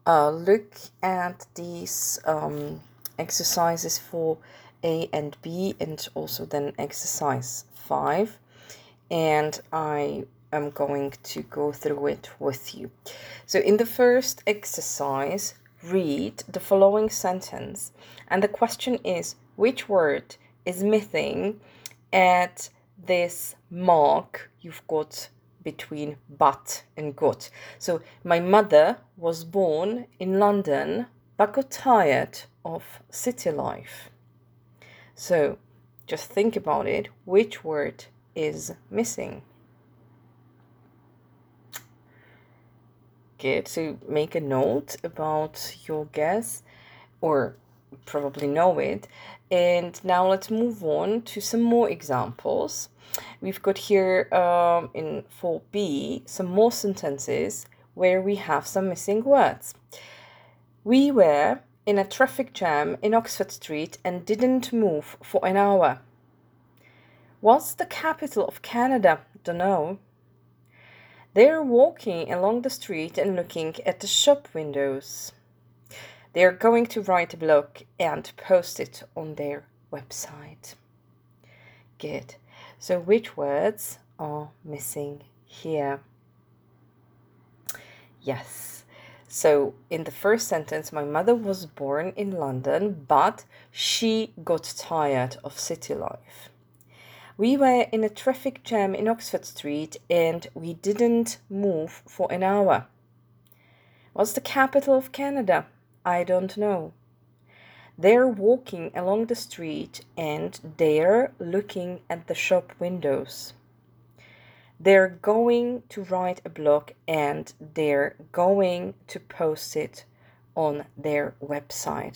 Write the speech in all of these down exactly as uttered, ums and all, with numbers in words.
uh, look at these um, exercises for A and B, and also then exercise five, and I am going to go through it with you. So in the first exercise, read the following sentence, and the question is, which word is missing at this mark you've got between but and got? So my mother was born in London but got tired of city life. So just think about it. Which word is missing? Good. So make a note about your guess, or probably know it. And now let's move on to some more examples. We've got here um, in four B some more sentences where we have some missing words. We were in a traffic jam in Oxford Street and didn't move for an hour. What's the capital of Canada? Don't know. They're walking along the street and looking at the shop windows. They're going to write a blog and post it on their website. Good. So which words are missing here? Yes. So in the first sentence, my mother was born in London, but she got tired of city life. We were in a traffic jam in Oxford Street and we didn't move for an hour. What's the capital of Canada? I don't know. They're walking along the street and they're looking at the shop windows. They're going to write a blog and they're going to post it on their website.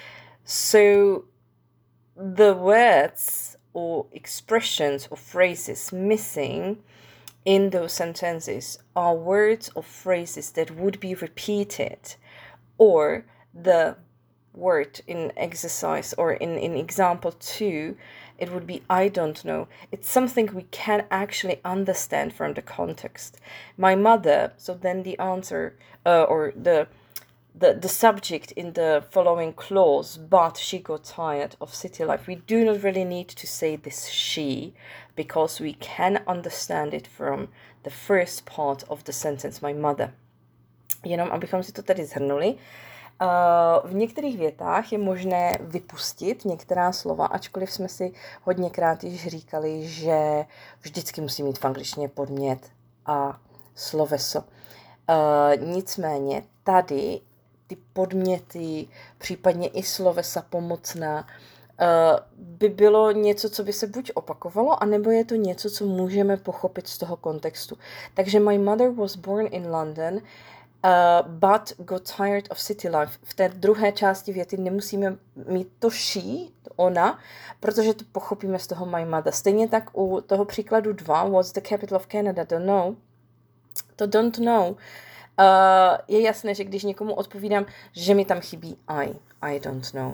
So the words or expressions or phrases missing in those sentences are words or phrases that would be repeated, or the word in exercise or in, in example two, it would be I don't know. It's something we can actually understand from the context. My mother, so then the answer uh, or the The, the subject in the following clause, but she got tired of city life. We do not really need to say this she, because we can understand it from the first part of the sentence, my mother. Jenom abychom si to tady shrnuli. Uh, v některých větách je možné vypustit některá slova, ačkoliv jsme si hodněkrát již říkali, že vždycky musí mít v angličtině podmět a sloveso. Uh, nicméně tady ty podměty, případně i slovesa pomocná, uh, by bylo něco, co by se buď opakovalo, anebo je to něco, co můžeme pochopit z toho kontextu. Takže my mother was born in London, uh, but got tired of city life. V té druhé části věty nemusíme mít to she, to ona, protože to pochopíme z toho my mother. Stejně tak u toho příkladu dva, what's the capital of Canada, don't know, to don't know, Uh, je jasné, že když někomu odpovídám, že mi tam chybí I. I don't know.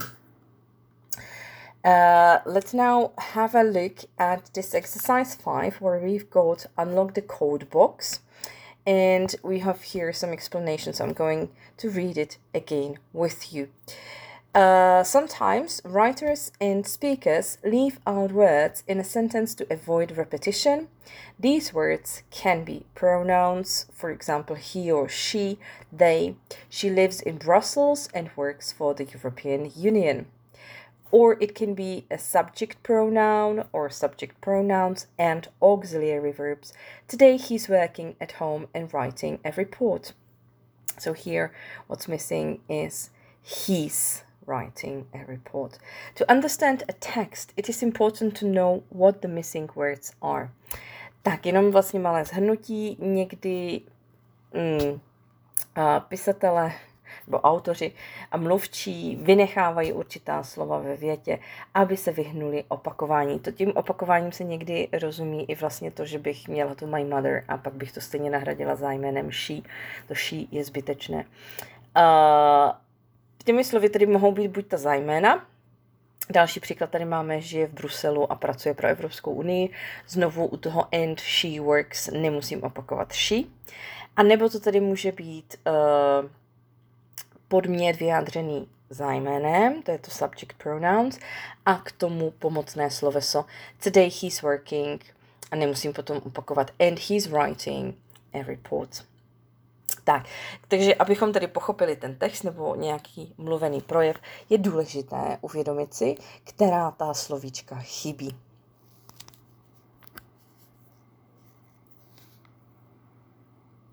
Uh, let's now have a look at this exercise five, where we've got unlock the code box. And we have here some explanations. I'm going to read it again with you. Uh, sometimes writers and speakers leave out words in a sentence to avoid repetition. These words can be pronouns, for example, he or she, they. She lives in Brussels and works for the European Union. Or it can be a subject pronoun or subject pronouns and auxiliary verbs. Today he's working at home and writing a report. So here what's missing is he's writing a report. To understand a text, it is important to know what the missing words are. Tak jenom vlastně malé shrnutí. Někdy mm, a pisatele nebo autoři a mluvčí vynechávají určitá slova ve větě, aby se vyhnuli opakování. To tím opakováním se někdy rozumí i vlastně to, že bych měla tu my mother a pak bych to stejně nahradila zájmenem she. To she je zbytečné. Uh, Těmi slovy tedy mohou být buď ta zájména. Další příklad tady máme, žije v Bruselu a pracuje pro Evropskou unii. Znovu u toho and she works nemusím opakovat she. A nebo to tady může být uh, podmět vyjádřený zájmenem, to je to subject pronouns, a k tomu pomocné sloveso. Today he's working, a nemusím potom opakovat, and he's writing a report. Tak, takže abychom tady pochopili ten text nebo nějaký mluvený projev, je důležité uvědomit si, která ta slovíčka chybí.